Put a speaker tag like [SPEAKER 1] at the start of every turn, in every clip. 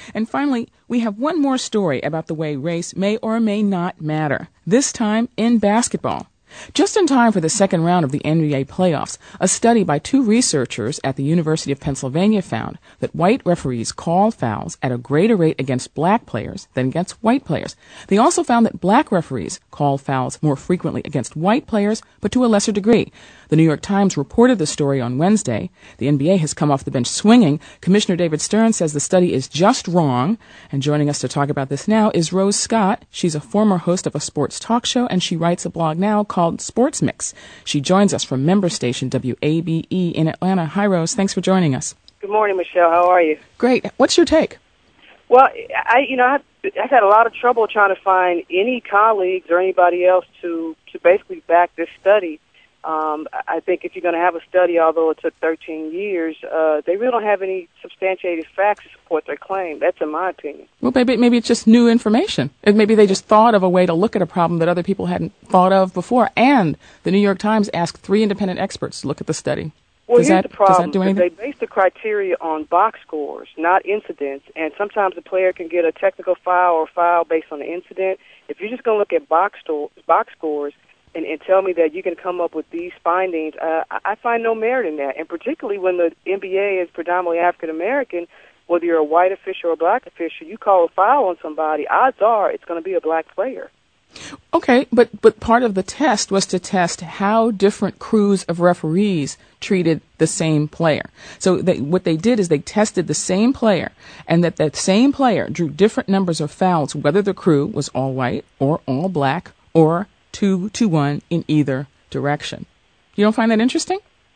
[SPEAKER 1] And finally, we have one more story about the way race may or may not matter, this time in basketball. Just in time for the second round of the NBA playoffs, a study by two researchers at the University of Pennsylvania found that white referees call fouls at a greater rate against black players than against white players. They also found that black referees call fouls more frequently against white players, but to a lesser degree. The New York Times reported the story on Wednesday. The NBA has come off the bench swinging. Commissioner David Stern says the study is just wrong. And joining us to talk about this now is Rose Scott. She's a former host of a sports talk show, and she writes a blog now called Sports Mix. She joins us from member station WABE in Atlanta. Hi, Rose. Thanks for joining us.
[SPEAKER 2] Good morning, Michelle. How are you?
[SPEAKER 1] Great. What's your take?
[SPEAKER 2] Well, I've had a lot of trouble trying to find any colleagues or anybody else to basically back this study. I think if you're going to have a study, although it took 13 years, they really don't have any substantiated facts to support their claim. That's in my opinion.
[SPEAKER 1] Well, maybe it's just new information. Maybe they just thought of a way to look at a problem that other people hadn't thought of before. And the New York Times asked 3 independent experts to look at the study.
[SPEAKER 2] Well, here's the problem.
[SPEAKER 1] Does that do anything?
[SPEAKER 2] They base the criteria on box scores, not incidents. And sometimes a player can get a technical foul or foul based on the incident. If you're just going to look at box scores, and tell me that you can come up with these findings, I find no merit in that. And particularly when the NBA is predominantly African-American, whether you're a white official or a black official, you call a foul on somebody, odds are it's going to be a black player.
[SPEAKER 1] Okay, but part of the test was to test how different crews of referees treated the same player. So what they did is they tested the same player, and that same player drew different numbers of fouls, whether the crew was all white or all black or 2-1 in either direction. You don't find that interesting?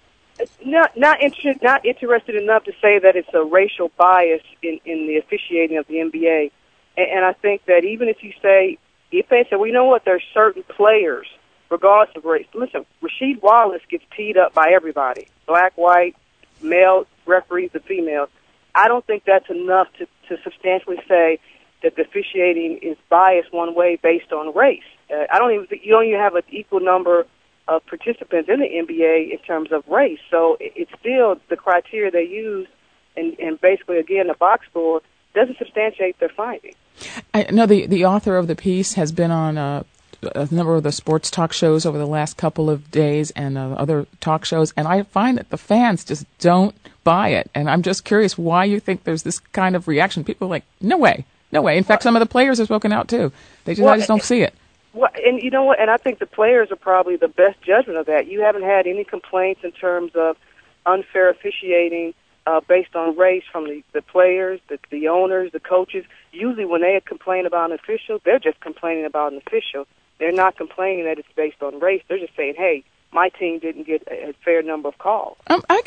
[SPEAKER 2] Not interested enough to say that it's a racial bias in the officiating of the NBA. And I think that even if they say, well, you know what, there are certain players, regardless of race. Listen, Rasheed Wallace gets teed up by everybody, black, white, male referees, and females. I don't think that's enough to substantially say that the officiating is biased one way based on race. I don't even think you don't even have an equal number of participants in the NBA in terms of race. So it's still the criteria they use, and basically, again, the box score doesn't substantiate their finding.
[SPEAKER 1] I know the author of the piece has been on a number of the sports talk shows over the last couple of days and other talk shows, and I find that the fans just don't buy it. And I'm just curious why you think there's this kind of reaction. People are like, no way. In fact, some of the players have spoken out, too. I just don't see it.
[SPEAKER 2] Well, and you know what? And I think the players are probably the best judgment of that. You haven't had any complaints in terms of unfair officiating based on race from the players, the owners, the coaches. Usually when they complain about an official, they're just complaining about an official. They're not complaining that it's based on race. They're just saying, hey, my team didn't get a fair number of calls.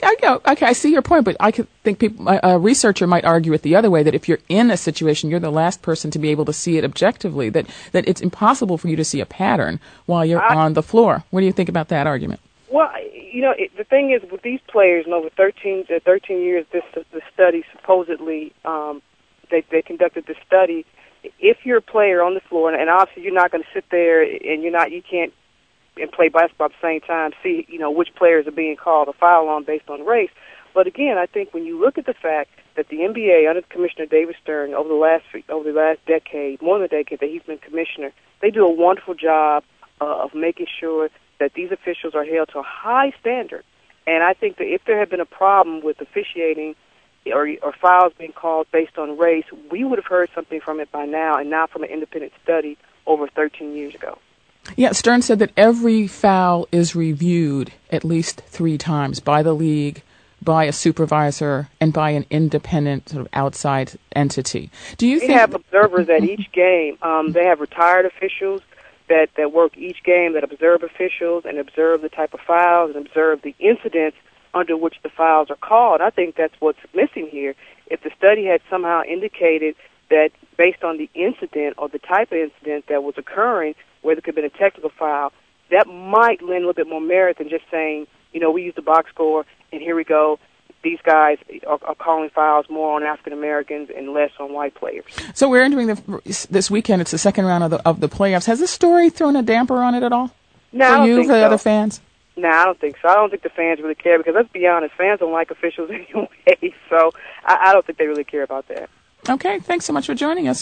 [SPEAKER 1] I see your point, but I could think a researcher might argue it the other way, that if you're in a situation, you're the last person to be able to see it objectively, that it's impossible for you to see a pattern while you're on the floor. What do you think about that argument?
[SPEAKER 2] Well, the thing is, with these players, in over 13 years, the study supposedly, they conducted this study. If you're a player on the floor, and obviously you're not going to sit there and you can't and play basketball at the same time, see, which players are being called a foul on based on race. But again, I think when you look at the fact that the NBA, under Commissioner David Stern, over the last decade, more than a decade that he's been commissioner, they do a wonderful job of making sure that these officials are held to a high standard. And I think that if there had been a problem with officiating or fouls being called based on race, we would have heard something from it by now, and not from an independent study over 13 years ago.
[SPEAKER 1] Yeah, Stern said that every foul is reviewed at least 3 times by the league, by a supervisor, and by an independent sort of outside entity. Do you think... They have
[SPEAKER 2] observers at each game. They have retired officials that work each game, that observe officials and observe the type of fouls and observe the incidents under which the fouls are called. I think that's what's missing here. If the study had somehow indicated that based on the incident or the type of incident that was occurring, where there could have been a technical foul, that might lend a little bit more merit than just saying, we use the box score, and here we go. These guys are calling fouls more on African Americans and less on white players.
[SPEAKER 1] So we're entering this weekend. It's the second round of the playoffs. Has this story thrown a damper on it at all?
[SPEAKER 2] No,
[SPEAKER 1] for you, for the other fans?
[SPEAKER 2] No, I don't think so. I don't think the fans really care because, let's be honest, fans don't like officials anyway. So I don't think they really care about that.
[SPEAKER 1] Okay, thanks so much for joining us.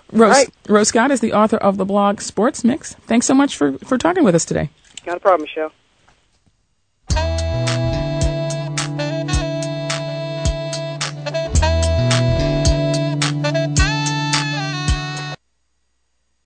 [SPEAKER 1] Rose Scott is the author of the blog Sports Mix. Thanks so much for talking with us today.
[SPEAKER 2] Not a problem, Michelle.